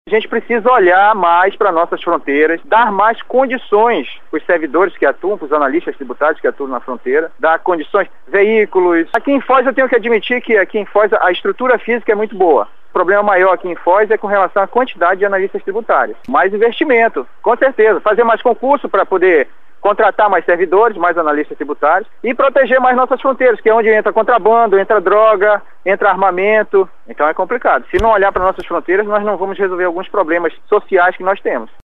A gente precisa olhar mais para nossas fronteiras, dar mais condições para os servidores que atuam, para os analistas tributários que atuam na fronteira, dar condições, veículos. Aqui em Foz eu tenho que admitir que aqui em Foz a estrutura física é muito boa. O problema maior aqui em Foz é com relação à quantidade de analistas tributários. Mais investimento, com certeza. Fazer mais concurso para poder contratar mais servidores, mais analistas tributários e proteger mais nossas fronteiras, que é onde entra contrabando, entra droga, entra armamento. Então é complicado. Se não olhar para nossas fronteiras, nós não vamos resolver alguns problemas sociais que nós temos.